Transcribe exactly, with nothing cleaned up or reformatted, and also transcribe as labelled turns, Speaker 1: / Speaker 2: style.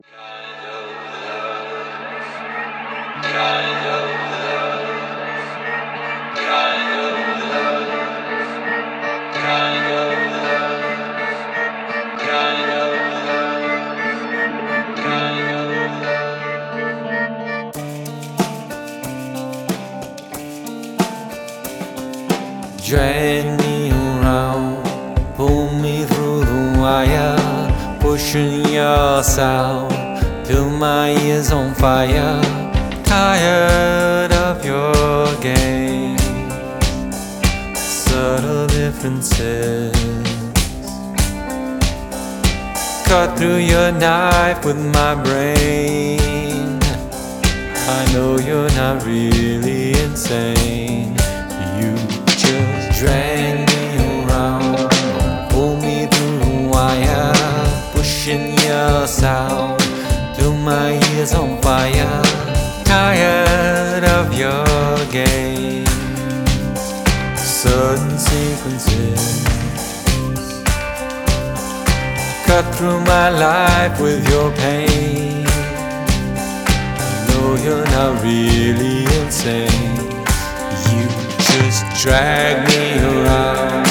Speaker 1: Kind of love, kind of love, kind of love, kind of love, kind of love, kind of love. Drag me around, pull me through the wire, pushing yourself till my ears on fire. Tired of your game, subtle differences. Cut through your knife with my brain. I know you're not really insane. You just drag me around, pull me through the wire, pushing yourself till my ears on fire. Tired of your games, sudden sequences. Cut through my life with your pain. I know you're not really insane. You just drag me around.